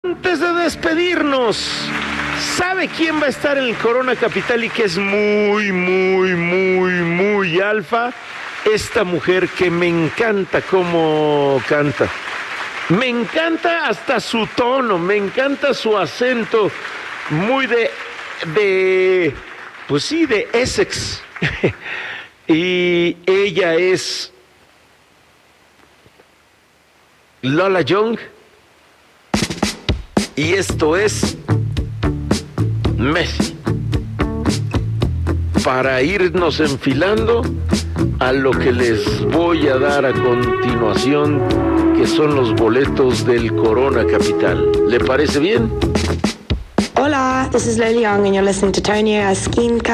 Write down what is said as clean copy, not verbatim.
Antes de despedirnos, ¿sabe quién va a estar en el Corona Capital y que es muy alfa? Esta mujer que me encanta cómo canta. Me encanta hasta su tono, me encanta su acento, muy pues sí, de Essex. Y ella es Lola Young. Y esto es Messi. Para irnos enfilando a lo que les voy a dar a continuación, que son los boletos del Corona Capital. ¿Le parece bien? Hola, this is Lola Young and you're listening to Tony Erskine.